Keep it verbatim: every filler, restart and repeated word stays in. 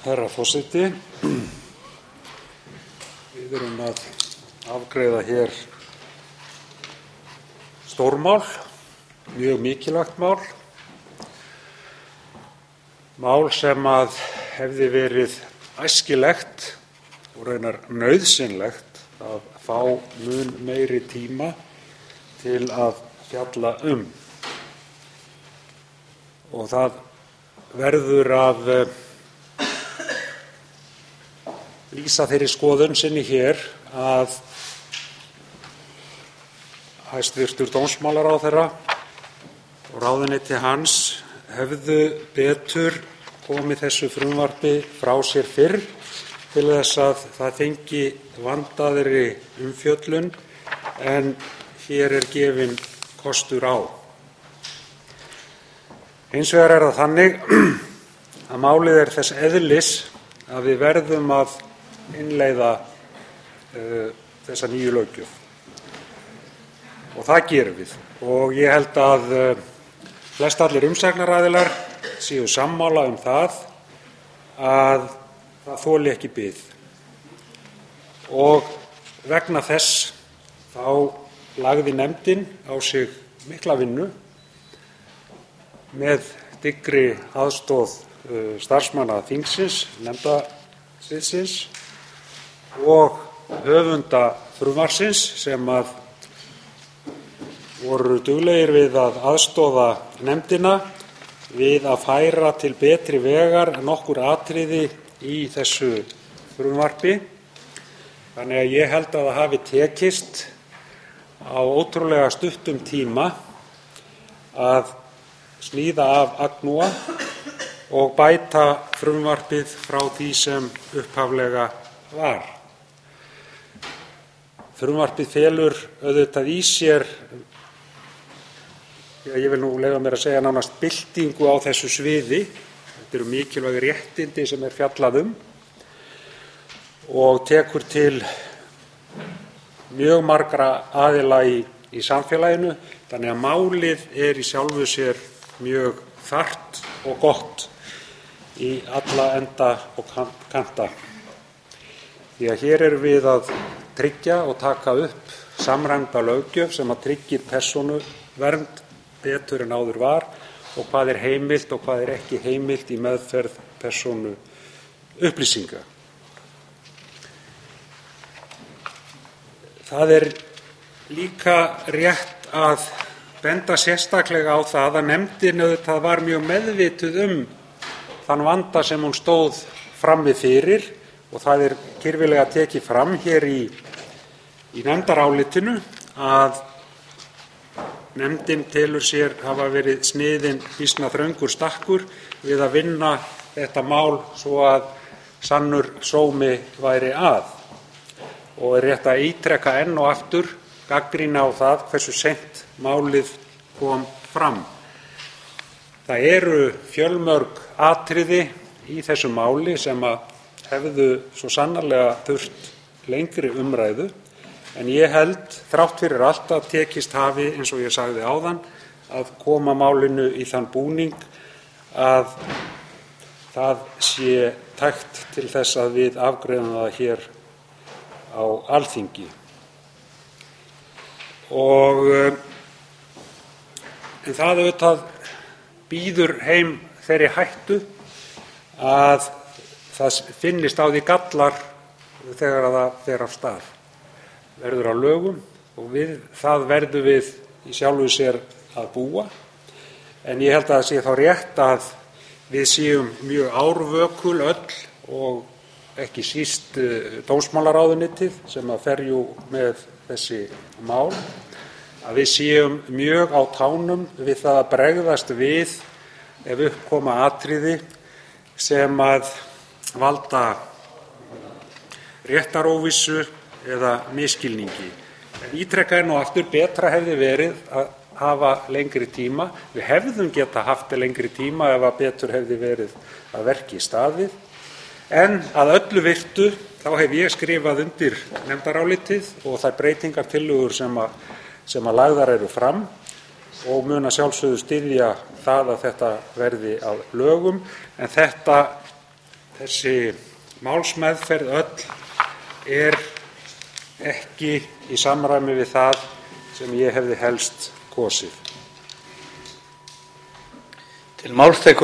Herra forseti. Við erum að afgreiða hér stórmál, mjög mikilvægt mál, mál sem að hefði verið æskilegt og raunar nauðsynlegt að fá mun meiri tíma til að fjalla um. Og það verður að lýsa þeirri skoðun sinni hér að hæstvirtur dómsmálaráðherra og ráðuneyti hans hefðu betur komið þessu frumvarpi frá sér fyrr til þess að það fengi vandaðri umfjöllun en hér er gefinn kostur á. Hins vegar er það þannig að málið er þess eðlis að við verðum að innleiða uh, þessa nýju löggjöf. Og það gerum við. Og ég held að uh, flestallir umsagnaraðilar séu sammála um það að það þoli ekki bið. Og vegna þess þá lagði nefndin á sig mikla vinnu með dyggri aðstoð uh, starfsmanna þingsins, nefndasviðsins og höfunda frumvarpsins sem að voru duglegir við að aðstoða nefndina við að færa til betri vegar nokkur atriði í þessu frumvarpi. Þannig að ég held að það hafi tekist á ótrúlega stuttum tíma að sníða af agnúa og bæta frumvarpið frá því sem upphaflega var. Frumvarpið felur auðvitað í sér, já, ég vil nú leyfa mér að segja nánast byltingu á þessu sviði. Þetta eru mikilvæg réttindi sem er fjallað um og tekur til mjög margra aðila í, í samfélaginu, þannig að málið er í sjálfu sér mjög þarft og gott í alla enda og kanta. Því að hér erum við að tryggja og taka upp samræmda löggjöf sem að tryggir persónuvernd betur en áður var og hvað er heimilt og hvað er ekki heimilt í meðferð persónuupplýsinga. Það er líka rétt að benda sérstaklega á það að nefndin auðvitað var mjög meðvituð um þann vanda sem hún stóð frammi fyrir og það er kirfilega tekið fram hér í, í nefndarálitinu að nefndin telur sér hafa verið sniðinn býsna þröngur stakkur við að vinna þetta mál svo að sannur sómi væri að. Og er rétt að ítreka enn og aftur gagnrýni á það hversu seint málið kom fram. Það eru fjölmörg atriði í þessu máli sem að hefðu svo sannarlega þurft lengri umræðu, en ég held þrátt fyrir allt að tekist hafi, eins og ég sagði áðan, að koma málinu í þann búning að það sé tækt til þess að við afgreiðum það hér á Alþingi. Og en það auðvitað býður heim þeirri hættu að það finnist á því gallar þegar það fer af stað. Verður að lögum og við það verðum við í sjálfu sér að búa. En ég held að það sé þá rétt að við séum mjög árvökul öll og ekki síst dómsmálaráðuneytið sem að fer jú með þessi mál, að við séum mjög á tánum við það að bregðast við ef upp koma atriði sem að valda réttaróvissu eða misskilningi. En ítreka enn og aftur betra hefði verið að hafa lengri tíma. Við hefðum geta haft lengri tíma ef að betur hefði verið að verki staðið. En að öllu virtu þá hef ég skrifað undir nefndarálitið og þær breytingartillögur sem að, sem að lagðar eru fram og mun að sjálfsögðu styðja það að þetta verði að lögum. En þetta þessi málsmeðferð öll er ekki í samræmi við það sem ég hefði helst kosið. Til máls tekur